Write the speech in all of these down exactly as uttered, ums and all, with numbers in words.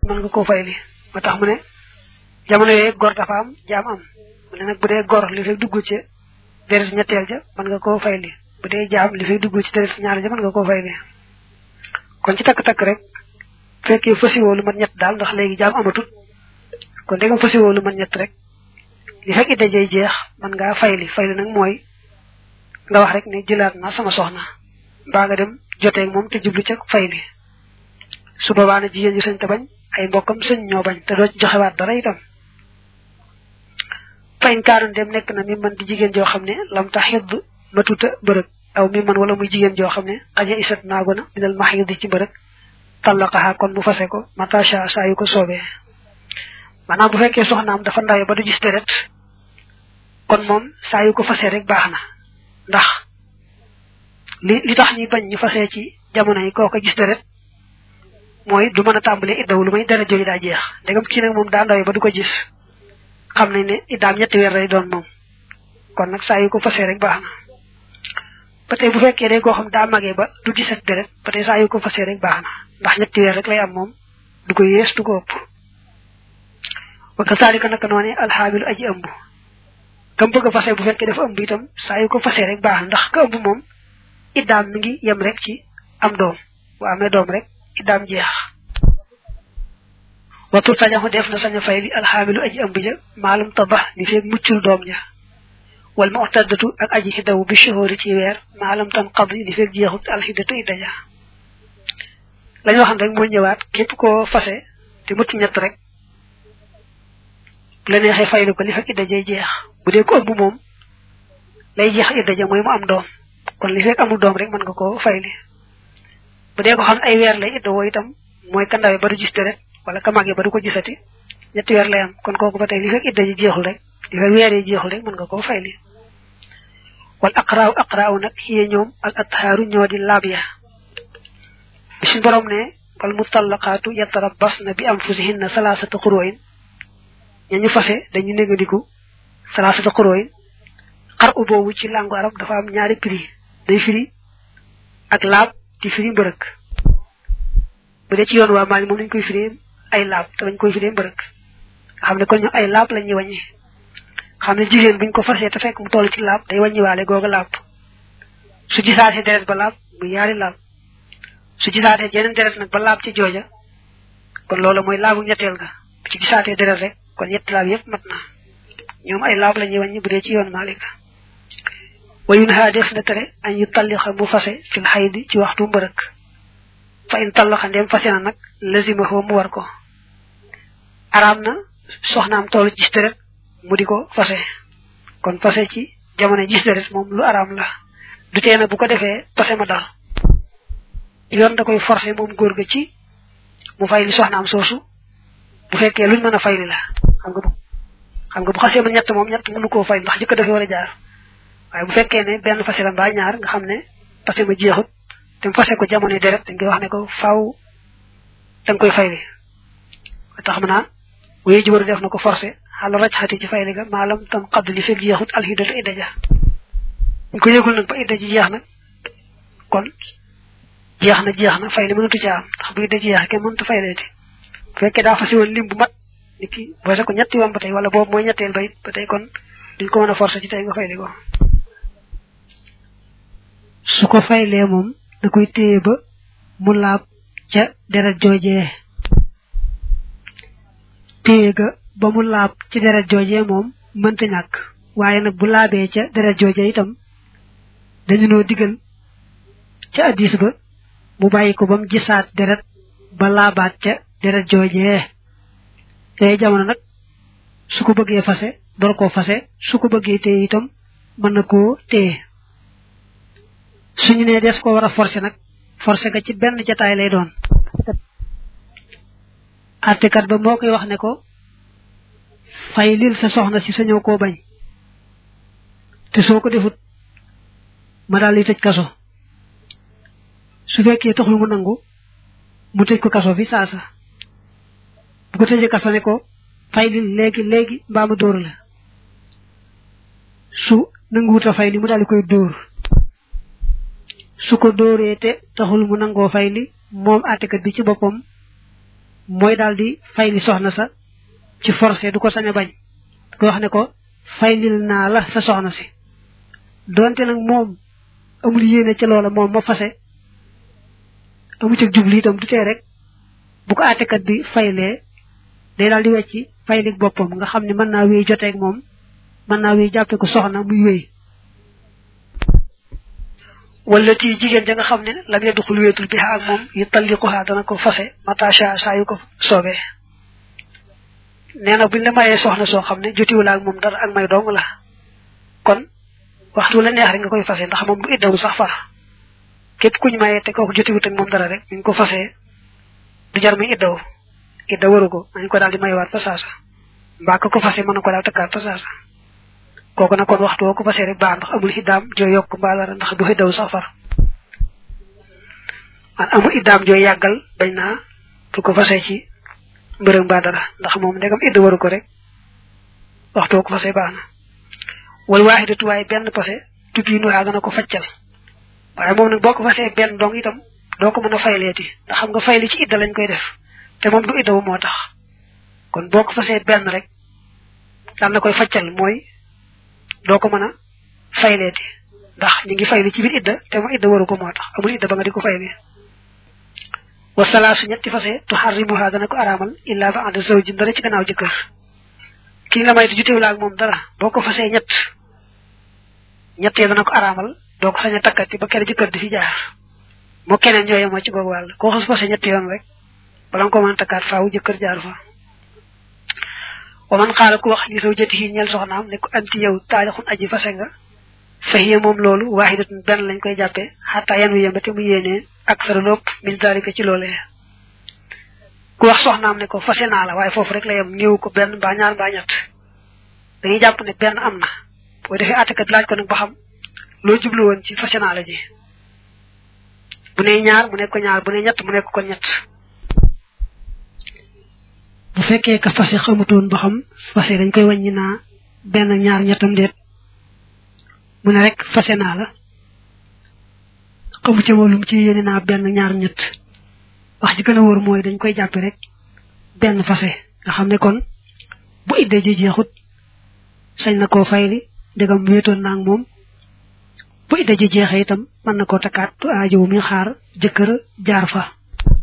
mën nga koo fayli ba tax mu ne jamono yooyu gor dafa am jaam am mu ne nag bu dee gor li fay dugg ci deret ñetteel ja mën nga koo fayli bu dee jaam li fay dugg ci deret ñaar ja mën nga koo fayli kon ci takk-takk rek fekkee fasiwoo lu mat ñett daal ndax léegi jaam amatut kon dégam fasiwoo lu mat ñett rek li fekk idda jay jeex mën ngaa fayli fayli nag mooy nga wax rek ne jëlaat na sama soxna mbaa nga dem jotee ak moom te jublu ca fayli su boobaa na jigéen ji sañ te bañ ay mbokkam sañ ñoo bañ te doo ci joxewaat dara itam fayn kaarun dem nekk na mi man di jigéen joo xam ne lam tax xidd matuta bërëg aw mi man wala muy jigéen joo xam ne xaja isat naago na minal maxid ci bërëg tallaqaha kon mu fase ko matasha saa yu ko soobee maanaam bu fekkee soxnaam dafa ndawe ba du gis deret kon moom saa yu ko fase rek baax na ndax li li tax ñi bañ ñu fase ci jamono yi kooka gis deret mooy du mën a tàmbalee iddaw lu may deret jooju daa jeex ndegam kii nag moom daa ndawe ba du ko gis xam nañ ne iddaam ñetti weer lay doon moom kon nag saa yu ko fase rek baax na ba tey bu fekkee day koo xam daa magee ba du gisat deret ba tey saa yu ko fase rek baax na ndax ñetti weer rek lay am moom du ko yées du ko ëpp wa kasaalika naka noone alxaamilu aji ëmb kam bëgg a fase bu fekkee dafa ëmb itam saa yu ko fase rek baax na ndax ka ëmb moom iddaam mi ngi yem rek ci am doom bu amee doom rek iddaam jeex watu tajaxu def na sañ a fay li alxaamilu aji ëmb ja maalum tabax ni feeg muccul doom ja wal mu'taddatu ak aji xiddawu bi shuhuri ci weer maalam tan qadi ni feeg jeexut alxiddatu idda ja lañu waxam rek mooy ñëwaat képp koo fase te mucc ñett rek bu la neexee faylu ko li fekk idda jay jeex bu dee ko ëmb moom lay jeex idda ja mooy mu am doom kon li fekk amul doom rek mën nga koo fayli bu dee ko xam ay weer lay idda woo itam mooy ka ndawe ba du gis deret wala ka màggee ba du ko gisati ñetti weer lay am kon kooku ba tey li fekk idda ji jeexul rek li fekk weer yi jeexul rek mën nga koo fayli wal aqraaw aqraaw nag xiyee ñoom al athaaru ñoo di laab ya bi suñ borom ne wal mutallaqaatu yatarabbasna bi anfusihinna salaasata qurooyin ñañu fase dañu négandiku salaasata qurooyin xar u boobu ci langue arab dafa am ñaari prix day firi ak laab di firi mbërëk bu dee ci yoon waa maali moom lañ koy firi ay laab te lañ koy firi mbërëk nga xam ne kon ñu ay laab lañ ñuy wàññi xam ne jigéen buñ ko fasee te fekk mu toll ci laab day wàññiwaale googa laab su gisaatee deret ba laab mu yaari laab su gisaatee jeneen deret nag ba laab ci jooja kon loolu mooy laabu ñetteel ga bu ci gisaatee deret rek kon ñetti laab yépp mat na ñoom ay laab la ñuy wàññi bu dee ci yoon Maalik wayun ha def na tere an yu tallixa mu fase fil xaydi ci waxtu mbërëk fa in tallaxa ndem fase na nag lazima xoo mu war ko araam na soxnaam toll gis deret mu di ko fase kon fase ci jamono gis deret moom lu araam la du tee na bu ko defee fase ma dal yoon da koy forcer moom góor ga ci mu fay li soxnaam soosu bu fekkee luñ mën a fay li la xam nga bu xam nga bu xasee ma ñett moom ñett mënu koo fay ndax jëkk dafay war a jaar waaye bu fekkee ne benn fase la mbaa ñaar nga xam ne fase ma jeexut te mu fase ko jamono deret dañ koy wax ne ko faaw da nga koy fay li tax mën naa waye jubaru def na ko forcer xal raj xati ci fay li ga maalam tam xadd li fekk jeexut alxidatu idda ja ñu ko yëgul nag ba idda ji jeex nag kon jeex na jeex na fay li mënatu ca am ndax bu idda ji jeex kenn mënatu fay leeti bu fekkee daa fase woon lim bu mat ni ki fase ko ñetti yoon ba tey wala boobu mooy ñetteel ba it ba tey kon duñ ko mën a forcer ci tey nga fay li ko su ko faylee moom da koy téye ba mu laab ca deret joojee téye ga ba mu laab ci deret joojee moom mënta ñàkk waaye nag bu laabee ca deret joojee itam dañu noo digal ca addis ba mu bàyyi ko ba mu gisaat deret ba laabaat ca deret joojee yooyu jamono nag su ko bëggee fase door koo fase su ko bëggee téye itam mën na koo téye suñu nee des ko war a forcer nag forcer ga ci benn jataay lay doon artekat ba moo koy wax ne ko fay lil sa soxna si sañoo koo bañ te soo ko defut ma daal di tëj kaso su fekkee taxul mu nangu mu tëj ko kaso fi saasa bu ko tëjee kaso ne ko fay lil léegi léegi mbaa ma dóor la su nanguwut a fay li mu daal di koy dóor su ko dóoree te taxul mu nangoo fay li moom àttekat bi ci boppam mooy daal di fay li soxna sa ci forcé du ko sañ a bañ ko wax ne ko faylil naa la sa soxna si donte nag moom amul yéene ci loola moom ma fase amu ci jublu itam du tee rek bu ko àttekat bi faylee day daal di wecci faylik boppam nga xam ne mën naa wéy joteeg moom mën naa wéy jàppe ko soxna muy wéy wala ti jigéen ja nga xam ne lam ya duxul wéetul bi ak moom yi talliquha dana ko fase matasha saa yu ko soobee nee na buñ la mayee soxna soo xam ne jotiwul ak moom dara ak may dong la kon waxtu la neex rek nga koy fase ndax moom du iddawu sax far képp kuñ mayee te kooku jotiwut ak moom dara rek ñu ko fasee du jar muy iddawu idda waru ko nañ ko daal di mayewaat fa saasa mbaa ko ko fase mën na ko daal takkaat fa saasa kooku nag kon waxtu woo ko fasee rek baax ndax amul iddaam jooy yokk mbaa dara ndax du iddawu sax far an amul iddaam jooy yàggal bañ naa du ko fasee ci mbërëm mbaa dara ndax moom ndegam idda waru ko rek waxtu woo ko fasee baax na wal waahidatu waaye benn pase tubiinu haa dana ko faccal waaye moom nag boo ko fasee benn dong itam doo ko mën a fayleeti ndax xam nga fayli ci idda lañ koy def te moom du iddawu moo tax kon boo ko fasee benn rek dal na koy faccal mooy doo ko mën a fayleeti ndax ñu ngi fayli ci biir idda te moom idda waru ko moo tax amul idda ba nga di ko faylee wa salaasu ñetti fase tuharrimuha dana ko araamal illa ba'da zawjin dara ci gannaaw jëkkër ki nga may di jutewul ak moom dara boo ko fasee ñett ñett yi dana ko araamal doo ko sañ a takkati ba kenn jëkkër di fi jaar moo keneen ñooye moo ci googu wàll koo xas fasee ñett yoon rek bala nga ko mën a takkaat faawu jëkkër jaar fa wa man xaala ku wax li zawjatihi ñeel soxnaam ne ko anti yow taalixun aji fase nga fahiya moom loolu waahidatun benn lañ koy jàppee xataa yan wi yemba te mu yéenee ak sara lopp min dalika ci loolee ku wax soxnaam ne ko fase naa la waaye foofu rek la yem néew ko benn mbaa ñaar mbaa ñett dañuy jàpp ne benn am na boo defee àttekat laaj ko nag ba xam loo jublu woon ci fase naa la ji bu ne ñaar mu nekk ko ñaar bu ne ñett mu nekk ko ñett bu fekkee ka fase xamutoon ba xam fase dañ koy wàññi naa benn ñaar ñettam déet mu ne rek fase naa la xamu ci moom ci yéene naa benn ñaar ñett wax ji gën a wóor mooy dañ koy jàppe rek benn fase nga xam ne kon bu idda ji jeexut sañ na koo fayli ndegam wéetoon naa ak moom bu idda ji jeexee itam mën na koo takkaat tu aajowu mi xaar jëkkër jaar fa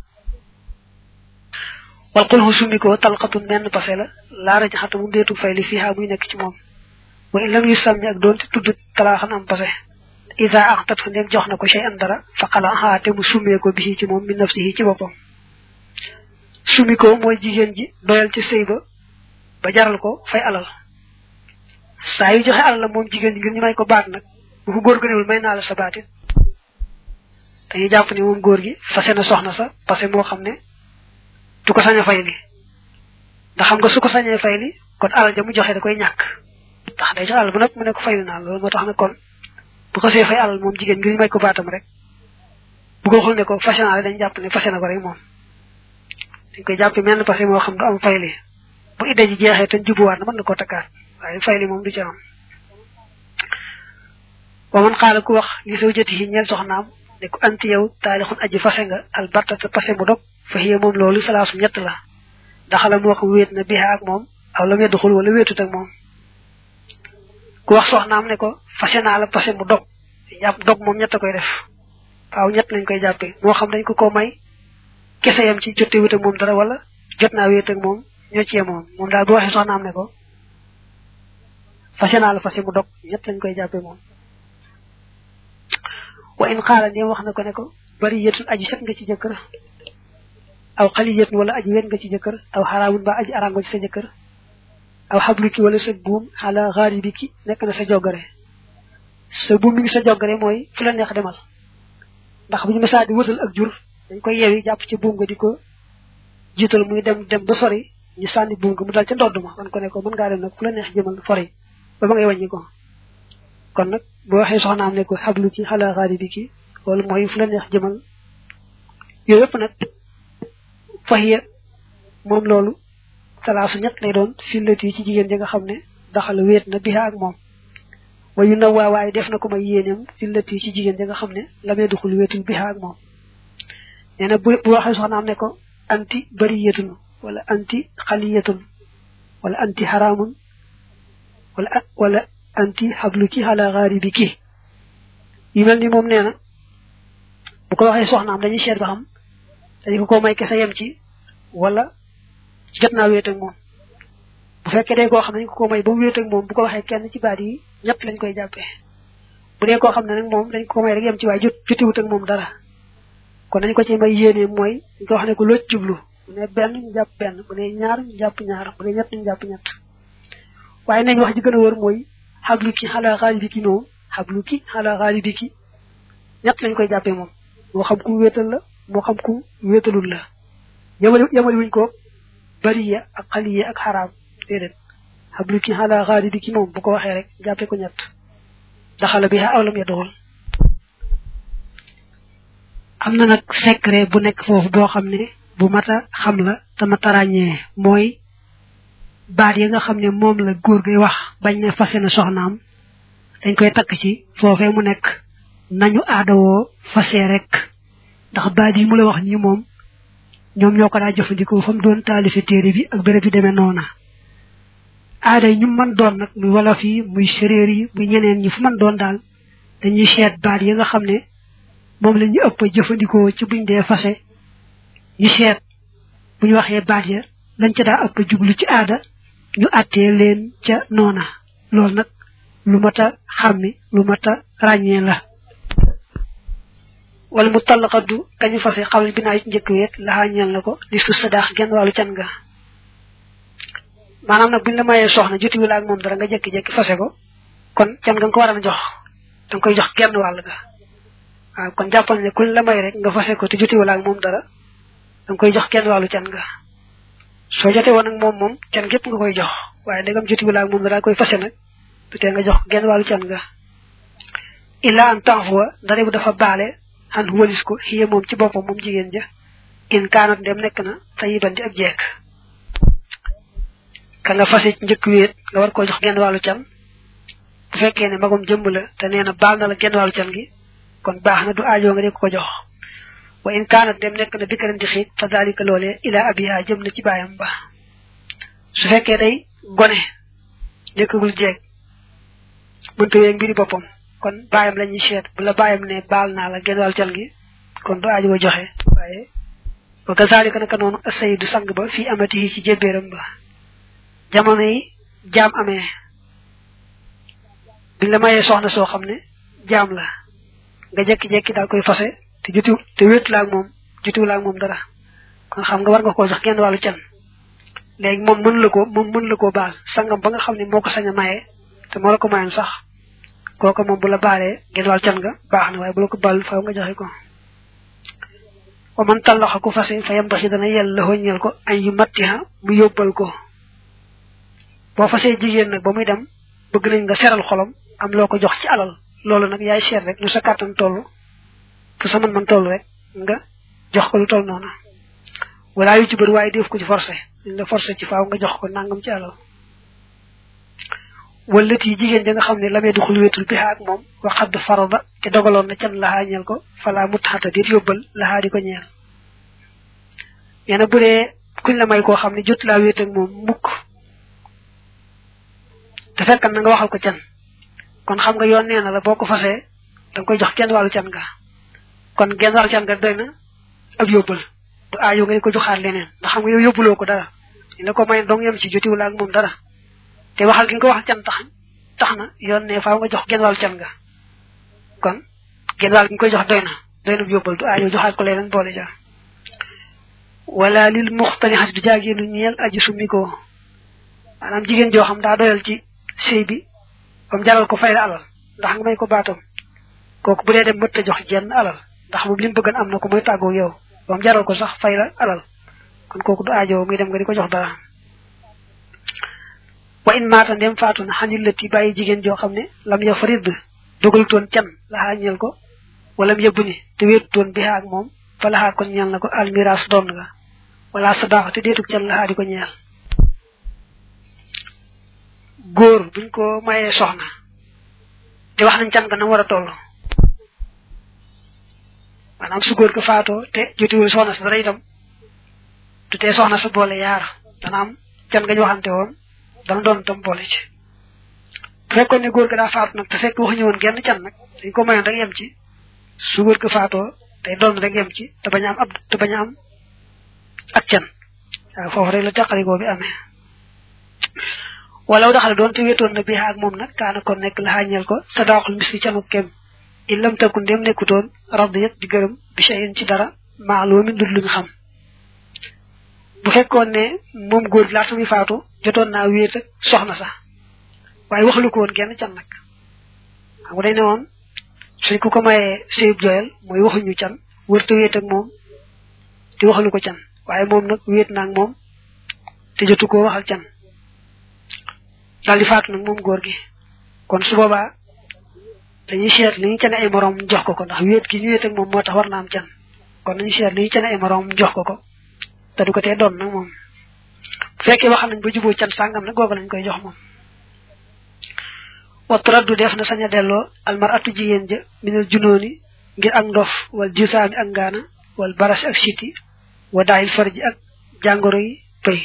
wal xulxu summi ko talxatun menn pase la laara jaxatu mu ndeetu fayli fiiha muy nekk ci moom wa in lam yu sàmmi ak doonte tudd talaaxan am pase isa axtat fa ndem jox na ko shay an dara fa xala xaate mu summee ko bisi ci moom mi nafsihi ci boppam summi ko mooy jigéen ji doyal ci sëy ba ba jaral ko fay alal saa yu joxe alal la moom jigéen ji ngir ñu may ko baat nag bu ko góor gënewul may naa la sa baatit dañuy jàpp ni moom góor gi fase na soxna sa parce que moo xam ne du ko sañ a fay li ndax xam nga su ko sañee fay li kon alal ja mu joxe da koy ñàkk tax day jox alal bu nag mu ne ko fayli naa loolu moo tax ne kon bu ko see fay alal moom jigéen ngir ñu may ko baatam rek bu ko xul ne ko fase naa la dañ jàpp ne fase na ko rek moom dañ koy jàpp menn parce que moo xam du am fayli bu idda ji jeexee te jubuwaat na mën na koo takkaat waaye fayli moom du ci am wa man xaala ku wax li zawjatihi ñeel soxnaam ne ko anti yow taalixun aji fase nga albartata pase mu dog fa hiya moom loolu salaasu ñett la daxala moo xam wéet na biha ak moom aw la mu duxul wala wéetut ak moom ku wax soxnaam ne ko fase naa la pase mu dog jàpp dog moom ñett koy def waaw ñett lañ koy jàppee moo xam dañ ko ko may kese yam ci jote wéet ak moom dara wala jot naa wéet ak moom ñoo ci moom moom daal bu waxee soxnaam ne ko fase naa la fase mu dog ñett lañ koy jàppee moom wa in xaala ndéem wax na ko ne ko bari yétun aji set nga ci jëkkër aw xaliyatun wala aji wet nga ci jëkkër aw xaraamun ba aji araam nga ci sa jëkkër aw xabluki wala sa buum xala xaaribiki nekk na sa jogare sa buum mi ngi sa jogare mooy fu la neex demal ndax bu ñu mësaa di wëtal ak jur dañ koy yewi jàpp ci buum nga di ko jiital muy dem dem ba sori ñu sànni buum nga mu dal ca ndodd ma wan ko ne ko mën ngaa dem nag fu la neex jëmal fori ba ba ngay wàññi ko kon nag boo waxee soxnaam ne ko xabluki xala xaaribiki wala mooy fu la neex jëmal yooyu yëpp nag fahiya moom loolu salaasu ñett lay doon fillati ci jigéen ji nga xam ne daxal wéet na biha ak moom wayu na waa waaye def na ko may yéeneem fillati ci jigéen ji nga xam ne la mee duxul wéetul biha ak moom nee na bu bu waxee soxnaam ne ko anti bariyatun wala anti khaliyatun wala anti haramun wala wala anti habluki ala gharibiki yi melni mom neena bu ko waxe soxnaam dañuy xéet ba xam dañ ko ko may kessa yam ci wala jotna wéet ak mom bu fekke day ko xam dañ ko ko may ba wéet ak mom bu ko waxe kenn ci baat yi ñett lañ koy jappé bu dé ko xam ne nak mom dañ ko may rek yam ci way jot jotiwut ak mom dara kon dañ ko ci may yéene moy ko wax ne ko lo jublu bu ne benn ñu japp benn bu ne ñaar ñu japp ñaar bu ne ñett ñu japp ñett waye nañ wax ji gëna wër moy habluki ala ghalibiki no habluki ala ghalibiki ñett lañ koy jappé mom mo xam ku wétal la mo xam ku wétalul la yamali yamali wuñ ko bariya ak khaliya ak haram dedet habluki ala ghalibiki mom bu ko waxe rek jappé ko ñett daxala biha awlam yadul amna nak secret bu nek fofu bo xamne bu mata xam la ta mata rañé moy baat yi nga xamne mom la goor gay wax bañ ne fasé na soxnaam dañ koy tak ci fofé mu nek nañu aadawo fasé rek ndax baat yi mu la wax ni mom ñom ñoko da jëfëndiko fam doon talifi téré bi ak béré bi démé nona aada ñu man doon nak muy wala fi muy séréer yi muy ñeneen ñi fu man doon dal dañuy xéet baat yi nga xamne mom lañu ëpp jëfëndiko ci buñ dé fasé ñu xéet buñ waxé baat ya lañ ci da ëpp juglu ci aada ñu atté leen ci nona lool nak lu mata xammi lu mata rañé la wal mutallaqatu kañu fasé xawal bina ci ñëk wét la ñal nako li su sadax genn walu can nga manam nak buñ la mayé soxna juti wala ak mom dara nga jekki jekki fasé ko kon can nga ko wara jox dang koy jox genn wal ga waaw kon jappal ne kuñ la may rek nga fasé ko te juti wala ak mom dara dang koy jox genn walu can nga so joté won ak mom mom can gep nga koy jox waye ndegam juti wala ak mom dara koy fasé nak tuté nga jox genn walu can nga illa an ta'fuwa dara bu dafa balé han walis ko hiye mom ci bopam mom jigen ja in kanat dem nek na tayiban di ab jek ka nga fasé ñëk wéet nga war ko jox genn walu can bu fekké né magum jëm la té néna bal na la genn walu can gi kon baxna du aajo nga di ko jox wa in kanat dem nek na bikaran di xit fa dalika lolé ila abiha jëm na ci bayam ba su fekké day goné nekugul jek buntu yé ngiri bopam kon bayam lañuy xét bu la bayam né bal na la genn walu can gi kon du aajo joxé waye wa kazalika naka non sayyidu sang ba fi amatihi ci jébéram ba jamono yi jam amé bi la mayé soxna so xamné jam la nga jekki jekki dal koy fasé te jutu te wét la ak mom jutu la ak mom dara kon xam nga war nga ko jox genn walu can légui mom mën la ko mom mën la ko baal sangam ba nga xamné moko saña mayé te mo la ko mayam sax koko mom bu la balé genn walu can nga baxna way bu la ko bal faaw nga joxe ko wa man talaxa ku fasé fayam baxi dana yalla hoñal ko ay yu mattiha mu yobbal ko bo fasé jigen nak bamuy dem bëgg nañ nga séral xolam am loko jox ci alal lolu nak yaay xéer rek lu sa katan tollu fu sa man man tollu rek nga jox ko lu toll nona wala yu ci bër way def ko ci forcé la forcé ci faaw nga jox ko nangam ci alal walati jigen da nga xamné lamé duxul wétul bi ak mom wa xad farada ci dogalon na can la hañal ko fala mutata dit yobal la ha di ko ñeel yana bu dé kuñ la may ko xamné jot la wét ak mom mukk te fekk na nga waxal ko can kon xam nga yoon neena la boko fasé dang koy jox kenn walu can nga kon genn walu can nga doyna ak yobul du aayo ngay ko joxal leneen ndax xam nga yow yobulo ko dara ina ko may dong yam ci joti wala ak mom dara te waxal gi nga wax can tax taxna yoon ne faaw nga jox genn walu can nga kon genn wal gi nga koy jox doyna doyna yobul du aayo joxal ko leneen boole ja wala lil mukhtalihati du jaagenu ñeel aji sumiko manam jigen jo xam da doyal ci sey bi bam jaral ko fayal alal ndax nga may ko batom koku bu dé dem mëtta jox jenn alal ndax mom lim bëggan amna ko moy taggo yow bam jaral ko sax fayal alal kon koku du aajo muy dem nga diko jox dara wa in mata dem fatuna hanil lati bayi jigen jo xamne lam ya farid dogal ton can la hañel ko wala yebuni te wet ton bi ak mom fa la kon ñal nako al miras don nga wala sadaqa te detuk can la di ko ñal goor buñ ko mayé soxna te wax nañ can ga na wara tollu manam su goor ko faato te jotiwul soxna sa dara itam du té soxna sa boole yaar dana am can nga ñu waxante woon dana doon tam boole ci fekkon ne goor ga da faatu nak te fekk wax ñewon genn can nak dañ ko mayon rek yem ci su goor ko faatoo day doon rek yem ci te baña am ab te baña am ak can fofu rek la taxaliko bi amé walaw daxal doon te wétoon na bi ak mom nak kaana kon nek la hañel ko sadaqul misli canu kem illam takun dem nekutoon radiyat di gërëm bi shay'in ci dara ma'lumin dul luñ xam bu fekkone ne mom goor la tamuy faatu jotoon na wéet ak soxna sax waye waxlu ko won kenn can nak xam day ne won suñ ko ko maye seyib joyal moy waxuñu can wërtu wéet ak mom di waxlu ko can waye mom nak wéet nak mom te jotu ko waxal can dal di faatu nak mom goor gi kon su boba dañuy xéet li ñu ci ay morom jox ko ko ndax wéet gi ñu wéet ak mom motax war na am can kon dañuy xéet li ñu ci ay morom jox ko ko te du ko té doon nak mom fekke wax nañ ba jubo can sangam nak gogo lañ koy jox mom wa turaddu def na saña dello al mar'atu jigen ja minal junoni ngir ak ndof wal jisami ak ngana wal baras ak siti wa da'il farji ak jangoro yi pay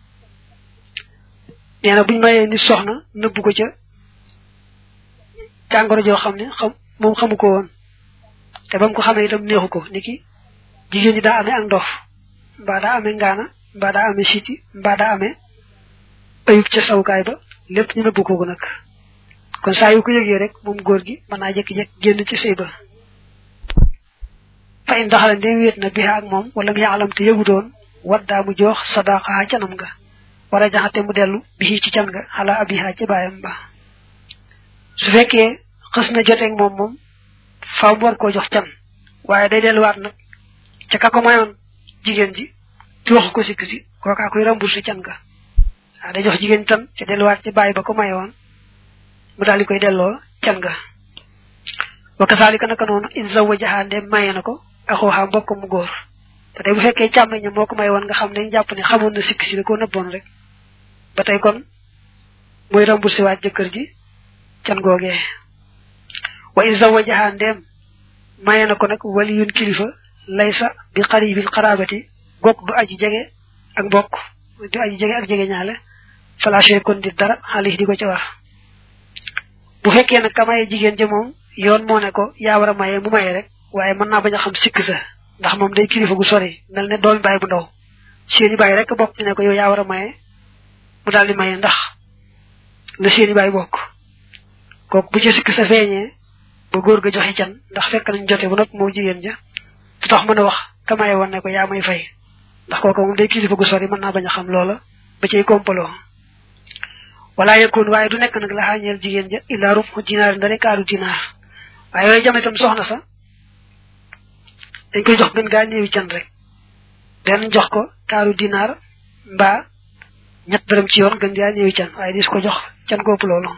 neena buñ maye ni soxna neub ko ca jangoro jo xamne xam mom xamuko won te bam ko xamé itam neexuko niki jigen ji da amé ak ndof ba da amé ngana ba da amé siti ba da amé ayuk ci sawkay ba lepp ñu neub ko ko nak kon sa yu ko yegge rek mom goor gi mana jek jek genn ci sey ba fa in daxala de wet na biha ak mom wala mi alam te yegu doon wadda mu jox sadaqa ci nam nga wara jaxate mu delu bi ci can nga ala abiha ci bayam ba su fekke xesna joté ak mom mom faaw war ko jox can waye day delu wat nak ci kako mayon jigen ji ci wax ko sik ci ko ka koy rambul ci can nga day jox jigen tan ci delu wat ci bay ba ko mayon mu dal di koy delo can nga wa kazalika naka non in zawajaha de mayenako axo ha mbokk mu goor tay bu fekke chamay ñu moko may won nga xam ne japp ne xamoon na sik ci ko neubon rek batay kon moy rambu ci wat jëkër ji can goge wa in zawajaha dem mayenako nak waliyun kilifa laysa bi qaribil qarabati gok du aji jege ak mbokk du aji jege ak jege ñaale fala shay kon di dara xali di ko ci wax bu fekke nak kamay jigen je mom yoon mo ne ko ya wara maye mu maye rek waye man na baña xam sik sa ndax mom day kilifa gu sori melne doom bay bu ndaw seeni bay rek bok ne ko yow ya wara maye mu daldi maye ndax le seeni bay bok kok bu ci sik sa feñe ba goor ga joxe can ndax fekk nañ joté bu nak mo jigen ja tax mëna wax kamay won ne ko ya may fay ndax koko mom day kilifa gu sori man na baña xam loola ba cey kompalo wala yakun waye du nek nak la hañel jigen ja illa rufu dinar ndare kaaru dinar waye jame tam soxna sa dañ koy jox gën ga neewi can rek ben jox ko kaaru dinar mba ñet dërëm ci yoon gën ga neewi can waye dis ko jox can ko pu lolu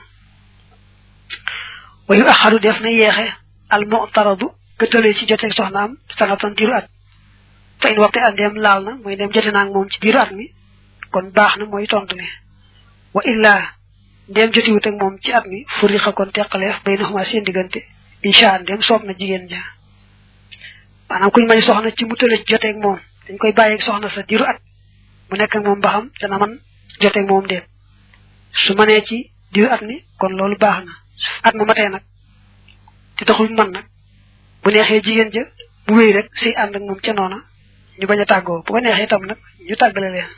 wayu akharu def na yexé al mu'taradu keutele ci joté soxnaam sanatan diru at fa in waqti andem laal na moy dem joté nak mom ci diru at mi kon baxna moy tontu ne wa illa dem joti wut ak mom ci at mi furixa kon tekkaleef baynahuma seen digante insha Allah dem sopp na jigen ja manam kuñ may soxna ci mu tele joté ak mom dañ koy baye ak soxna sa diru at mu nek ak mom baxam dana man joté ak mom dem su mané ci diru at mi kon lolu baxna at ma maté nak ci taxul man nak bu nexé jigen ja bu wéy rek ci and ak mom ci nona ñu baña taggo bu ko nexé tam nak ñu tagalé len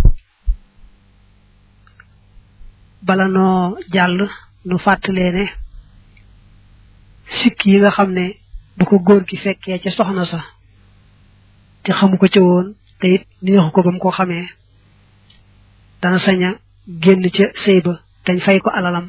bala no jall nu fatale ne sik yi nga xamne bu ko goor ki fekke ci soxna sa te xamuko ci won te it neexu ko bam ko xamé dana saña genn ci seyba dañ fay ko alalam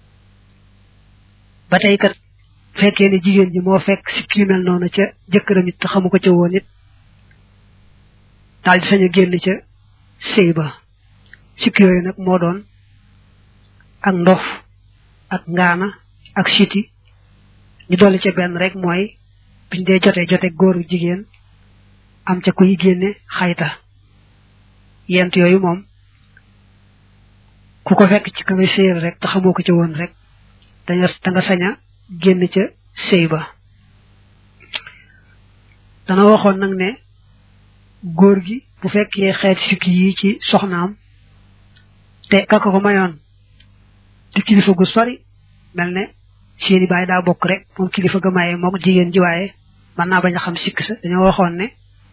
batay kat fekke ne jigen ji mo fekk sik yu mel nonu ci jëkkëram it xamuko ci won it dal di saña genn ci seyba sik yoy nak mo doon ak ndof ak ngana ak siti ñu doli ci ben rek moy biñ dé joté joté goor jigen am ca kuy génné xayta yent yoyu mom ku ko fekk ci ka nga seyel rek ta xamoko ci won rek dañu da nga saña génn ca sey ba dana waxon nak né góor gi bu fekkee xeeti sikki yi ci soxnaam te kaka ko mayoon di kilifa gu sori mel ne seeni baay daa bokk rek moom kilifa ga maye moo jigéen ji waaye mën naa bañ a xam sikk sa dañoo waxoon ne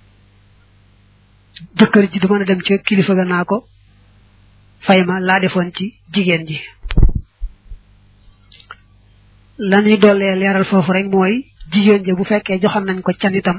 jëkkër ji du mën a dem ci kilifa ga naa ko fay ma laa defoon ci jigéen ji lañuy dollee leeral foofu rek mooy jigéen ji bu fekkee joxoon nañ ko can itam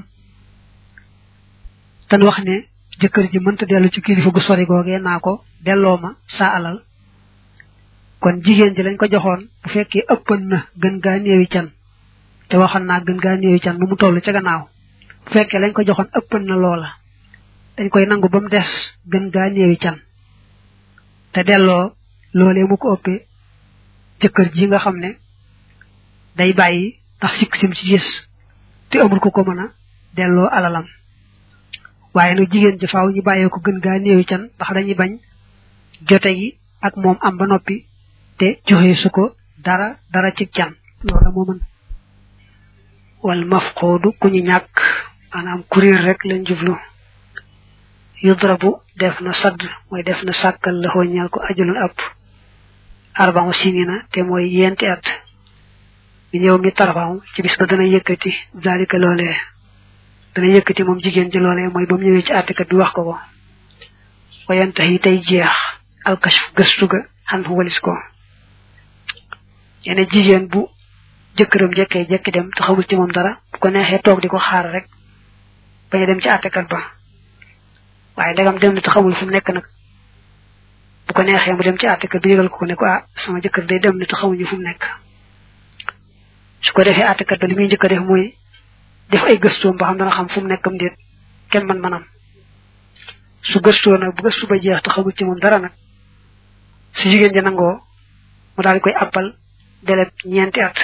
tan wax ne jëkkër ji mënta dellu ci kilifa gu sori googee naa ko delloo ma sa alal kon jigéen ji lañ ko joxoon bu fekkee ëppan na gën gaa néewi can te waxoon naa gën gaa néewi can bu mu toll ca gannaaw bu fekkee lañ ko joxoon ëppan na loola dañ koy nangu ba mu des gën gaa néewi can te delloo loolee mu ko ëppee jëkkër ji nga xam ne day bàyyi ndax sikk sim ci gis te amul ko ko mën a delloo alalam waaye nag jigéen ji faaw ñu bàyyee ko gën gaa néewi can ndax dañuy bañ jote gi ak moom am ba noppi te joxe su ko dara dara ci can loola moo mën wal mafqoodu ku ñu ñàkk maanaam kuréel rek lañ jublu yudrabu def na sadd mooy def na sàkkal la xooñal ko ajulul app arba'u sinina te mooy yenti at mi ñëw mi tarfaaw ci bis ba dana yëkkati zalika loolee dana yëkkati moom jigéen ji loolee mooy ba mu ñëwee ci àttekat bi wax ko ko wayantahi tey jeex alkashf gëstu ga xan walis ko yene jigéen bu jëkkëram jekkee jekki dem te xamul ci moom dara bu ko neexee toog di ko xaar rek bañ a dem ci àttekat ba waaye ndegam dem na te xamul fu mu nekk nag bu ko neexee mu dem ci àttekat bi yëgal ko ne ko ah sama jëkkër day dem na te xamuñu fu mu nekk su ko defee àttekat ba li muy njëkk a def mooy def ay gëstoom ba xam dana xam fu mu nekkam déet kenn man manam su gëstoo nag bu gëstu ba jeex te xamul ci moom dara nag su jigéen ja nangoo mu daal di koy appal deleb ñeenti at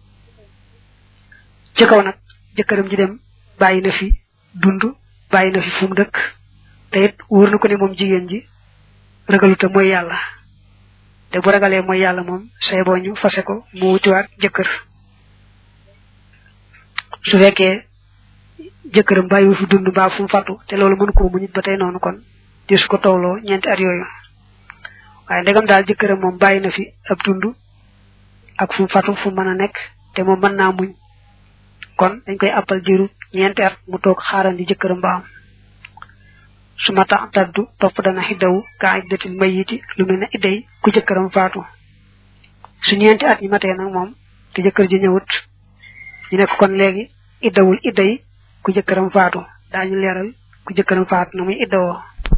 ci kaw nag jëkkëram ji dem bàyyi na fi dund bàyyi na fi fu mu dëkk te it wóor na ko ne moom jigéen ji ragaluta mooy yàlla te bu ragalee mooy yàlla moom say boo ñu fase ko mu wutiwaat jëkkër su fekkee jëkkëram bàyyiwu fi dund mbaa fu mu fàttu te loolu mënu ko mu nit ba tey noonu kon di su ko tooloo ñeenti at yooyu waaye ndegam daal jëkkëram moom bàyyi na fi ab dund ak fu mu fàttu fu mën a nekk te moom mën naa muñ kon dañ koy appal diiru ñeenti at mu toog xaarandi jëkkëram ba am su ma tax taddu topp dana xiddawu kaa iddatil mayiti lu mel ne idday ku jëkkëram faatu su ñeenti at ñi matee nag moom te jëkkër ji ñëwut ñu nekk kon léegi iddawul idday ku jëkkëram faatu daañu leeral ku jëkkëram faatu na muy iddawoo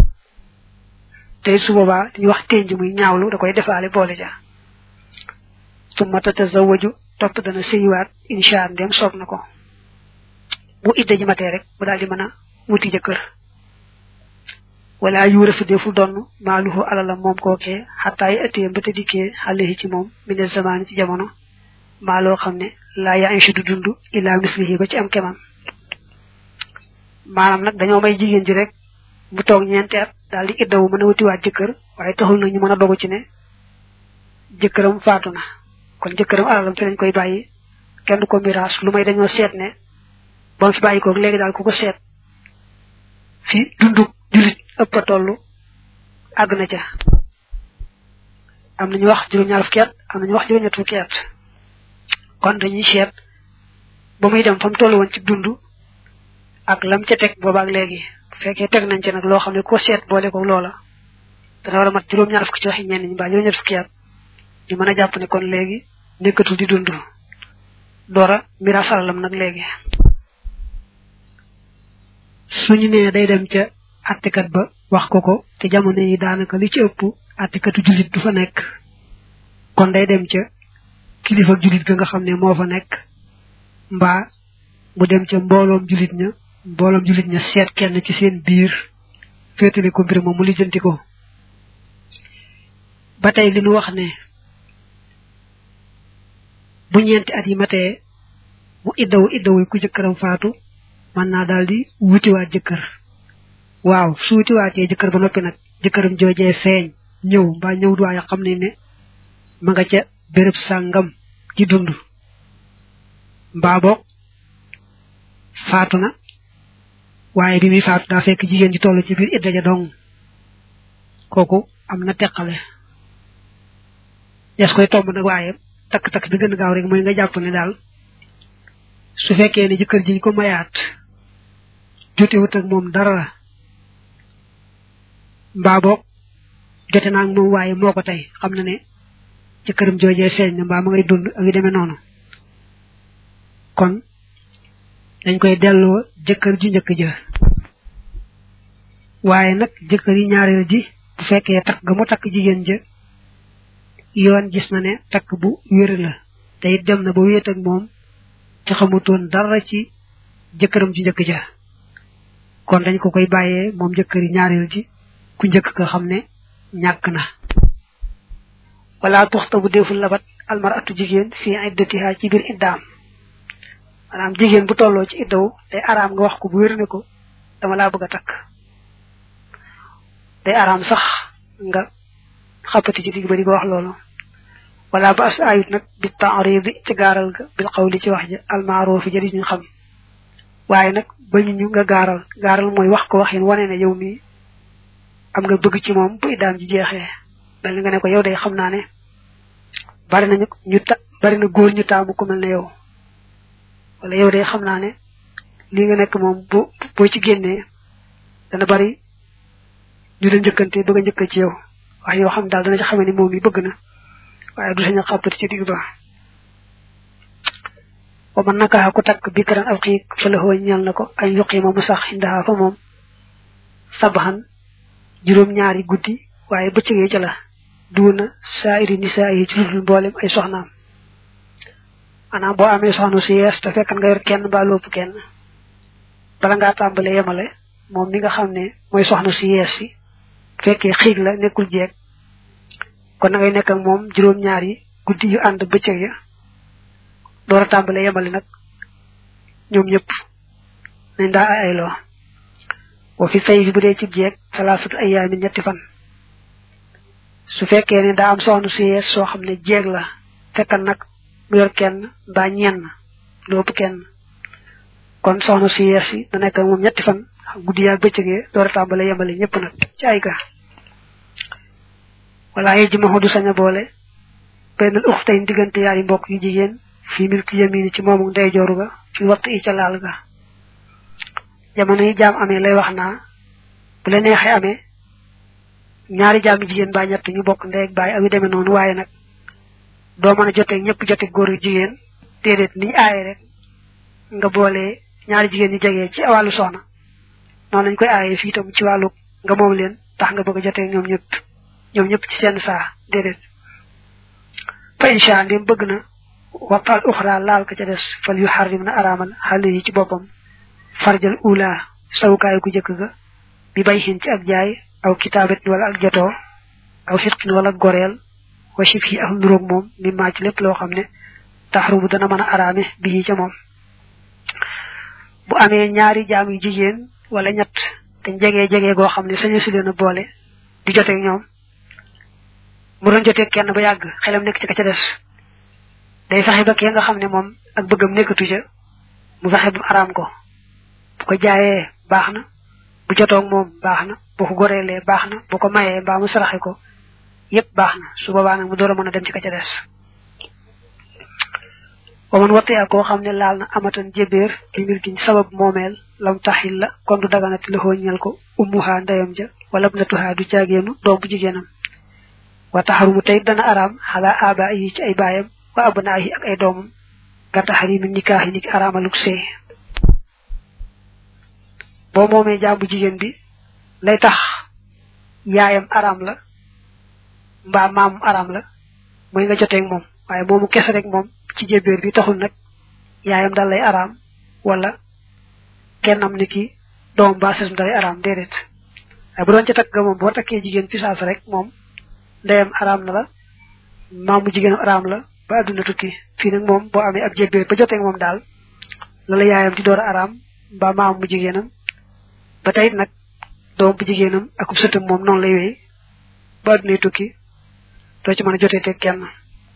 te su boobaa ñu wax tenj muy ñaawlu da koy defaale boole ja su ma tatazawaju topp dana sëyiwaat insha ndem soob na ko bu idda ji matee rek bu daal di mën a wuti jëkkër wala yuura su defu donn maaluhu alalam moom kookee xataa yi ëttee mbëta dikkee xale ci moom mine zamaani ci jamono maa loo xam ne laa yaa inchi du dund illa mislihi ba ci am kemam maanaam nag dañoo may jigéen ji rek mu toog ñeenti at daal di iddawu mën a wutiwaat jëkkër waaye taxul na ñu mën a dogu ci ne jëkkëram faatu na kon jëkkëram alalam fi lañ koy bàyyi kenn du ko miraas lu may dañoo seet ne ba mu fi bàyyi ko léegi daal ku ko seet fi dundu julit ëpp a toll àgg na ca am nañu wax juróom-ñaar fukki at am nañu wax juróom-ñett fukki at kon dañuy seet ba muy dem fa mu toll woon ci dund ak lam ca teg boobaak léegi bu fekkee teg nañ ci nag loo xam ne ko seet boole ko loola dana war a mat juróom-ñaar fukki ci waxi ñenn ñi mbaa juróom-ñett fukki at ñu mën a jàpp ne kon léegi nekkatul di dund doora miraas alalam nag léegi suñu nee day dem ca attekat ba wax ko ko te jamono yi daanaka li ci ëpp attekatu jullit du fa nekk kon day dem ca kilifa jullit ga nga xam ne moo fa nekk mbaa mu dem ca mbooloom jullit ña mbooloom jullit ña seet kenn ci seen biir féetale ko mbir moom mu lijjanti ko ba tey li nu wax ne bu ñeenti at yi matee mu iddawu iddawu ku jëkkëram faatu man naa daal di wutiwaat jëkkër waaw su wutiwaatee jëkkër ba noppi nag jëkkëram joojee feeñ ñëw mbaa ñëw duwaaye xam ne ne ma nga ca béréb sàngam ci dund mbaa boog faatu na waaye bi mi faatu daa fekk jigéen ji toll ci biir idda ja dong kooku am na teqale des koy tomb nag waaye takk takk bi gën a gaaw rek mooy nga jàpp ne daal su fekkee ne jëkkër ji ko mayaat jotewut ak moom dara mbaa boog jote naa ak moom waaye moo ko tey xam na ne ci këram joojee feeñ na mbaa ma ngay dund ak yu demee noonu kon dañ koy delloo jëkkër ju njëkk ja waaye nag jëkkër yi ñaareel ji bu fekkee takk ga mu takk jigéen ja yoon gis na ne takk bu wér la te it dem na ba wéet ak moom ci xamutoon dara ci jëkkëram ju njëkk ja kon dañ ko koy bàyyee moom jëkkër yi ñaareel ji ku njëkk ka xam ne ñàkk na wala tuxta bu deful labat almaratu jigéen fii iddatiha ci biir iddaam maanaam jigéen bu tolloo ci iddaw day araam nga wax ko bu wér ne ko dama laa bëgg a takk day araam sax nga xappati ci digg ba di ko wax loolu wala ba as ayut nag bi ta'ridi ci gaaral ga bil qawli ci wax ja al ma'ruf jëri ñu xam waaye nag bañu ñu nga gaaral gaaral mooy wax ko waxin wane ne yow mi am nga bëgg ci moom bu iddaam ji jeexee mel nga ne ko yow day xam naa ne bari na ñu ta bari na góor ñu taamu ku mel ne yow wala yow day xam naa ne lii nga nekk moom bu boo ci génnee dana bari ñu la njëkkante bëgg a njëkk ci yow wax yoo xam daal dana ci xamee ni moom yi bëgg na waaye du sañ a xàppati ci digg ba wa man naka ku takk bikran aw xiik fa la xooñ ñal na ko ay yuqima mu sax indaha fa moom sabaxan juróom ñaari guddi waaye bëccëgee ca la duuna saa'iri nisaa yi ci ludul mboolem ay soxnaam maanaam boo amee soxna su yees te fekkan nga yor kenn ba lopp kenn bala ngaa tàmbale yemale moom mi nga xam ne mooy soxna su yees si fekkee xiig la nekkul jeeg kon na ngay nekk ak moom juróom ñaari guddi yu ànd bëccëg ya door a tàmbale yemale nag ñoom ñëpp nañ daa ay ayloo wa fi fay fi bu dee ci jeeg salaasatu ayyaamin ñetti fan su fekkee ne daa am soxna su yees soo xam ne jeeg la fekkan nag mu yor kenn mbaa ñenn lu ëpp kenn kon soxna su yees yi da nekk moom ñetti fan guddi yaa bëccëgee door a tàmbale yemale ñëpp nag ci ay ga wala yi ji ma du sañ a boole benn uxtayn diggante yaari mbokk yu jigéen fii milki yamini ci moomu ndeyjooru ga fi waxtu yi ca laal ga jamono yi jaam amee lay wax naa bu la neexee amee ñaari jaam jigéen ba ñett ñu bokk ndey ak baay ak yu demee noonu waaye nag doo mën a jotee ñëpp jote góor ak jigéen déedéet niñ aaye rek nga boole ñaari jigéen ñi jegee ci wàllu soxna noonu lañ koy aaye fii itam ci wàllu nga moom leen tax nga bëgg a jotee ñoom ñëpp ñoom ñëpp ci seen saa déedéet fa insha ndim bëgg na waxtal uxra laal ka ca des fal yu xarrim na araamal xale yi ci boppam farjal ula sawukaay ku jëkk ga bi bay xin ci ak jaay aw kitaabat wala ak jotoo aw xitqin wala goreel wa shif yi ak nuróog moom mi maa ci lépp loo xam ne taxrumu dana mën a araame bi ca moom bu amee ñaari jaam yu jigéen wala ñett te jegee jegee goo xam ne sañu si leen a boole di joteeg ñoom mu doon joteeg kenn ba yàgg xelam nekk ci ka ca des day fexe ba kee nga xam ne moom ak bëggam nekkatu ca mu fexe ba araam ko bu ko jaayee baax na bu jotoog moom baax na bu ko goreelee baax na bu ko mayee mbaa mu saraxe ko yépp baax na su boobaa nag mu door a mën a dem ci ka ca des wa man wattee ak koo xam ne laal na amatan jébéer li mbir giñ sabab moomeel lam taxil la kon du daganati la xooñal ko ummuhaa ndeyam ja wala ibnatuhaa du jaageenu doom bu jigéenam wa taxarumu tey dana araam xalaa aba yi ci ay baayam wa abnaa yi ak ay doomam nga taxarimi nikaax yi ni ki araamaluk sëy boo moomee jaam bu jigéen bi lay tax yaayam araam la mbaa maamum araam la mooy nga joteeg moom waaye moomu kese rek moom ci jébéer bi taxul nag yaayam dal lay araam wala kennam ni ki doom ba sesum dalay araam déedéet waaye bu doon ca takk ga moom boo takkee jigéen fi saas rek moom ndeyam araam na la maamu jigéenam araam la ba adduna tukki fii nag moom boo amee ab jébéer ba joteeg moom daal la la yaayam di door a araam mbaa maamu jigéenam ba tey nag doom bu jigéenam akub sëtam moom noonu lay wéy ba addunay tukki doo ci mën a jotee teg kenn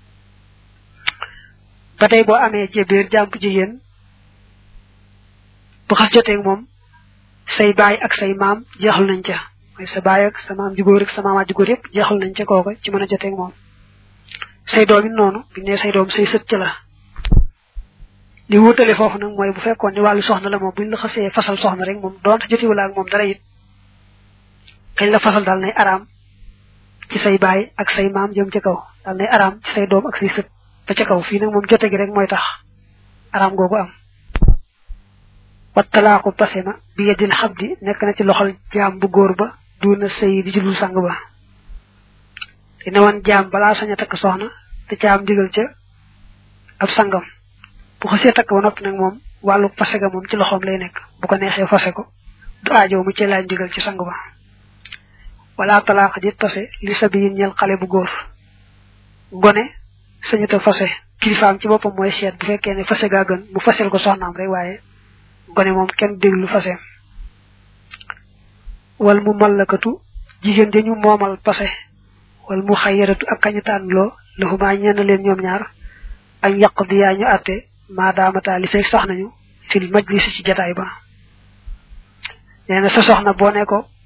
ba tey boo amee jébéer jaam bu jigéen bu xas joteeg moom say baay ak say maam jeexal nañ ca mooy sa baay ak sa maam ju góor ak sa maamaat ju góor yëpp jeexal nañ ca kooka ci mën a joteeg moom say doom it noonu bi ne say doom say sët ca la li wutale foofu nag mooy bu fekkoon ni wàllu soxna la moom buñ la xasee fasal soxna rek moom doonte jotiwula ak moom dara it kañ la fasal daal nay araam ci say baay ak say maam jëm ca kaw daal nay araam ci say doom ak say sët ba ca kaw fii nag moom jote gi rek mooy tax araam googu am wa talaaku pasema bi yadil xabdi nekk na ci loxol jaam bu góor ba duna sëy di julul sang ba te ne woon jaam balaa sañ a takk soxna te jaam digal ca ab sangam bu xasee takk ba noppi nag moom wàllu fase ga moom ci loxoom lay nekk bu ko neexee fase ko du aajow mu ci laaj digal ci sang ba wala talaaqa dit fase li sabiyin ñel xale bu góor gone sañuta fase kilifaam ci boppam mooy seet bu fekkee ne fase gaa gën mu fasel ko soxnaam rek waaye gone moom kenn déglu faseem wal mu mallakatu jigéen dañu moomal pase wal mu xayyaratu ak kañu tànnloo laxumaa ñenn leen ñoom ñaar ak yàq di yaa ñu àtte maadaamata li fekk sax nañu fil majlis ci jataay ba nee na sa soxna boo ne ko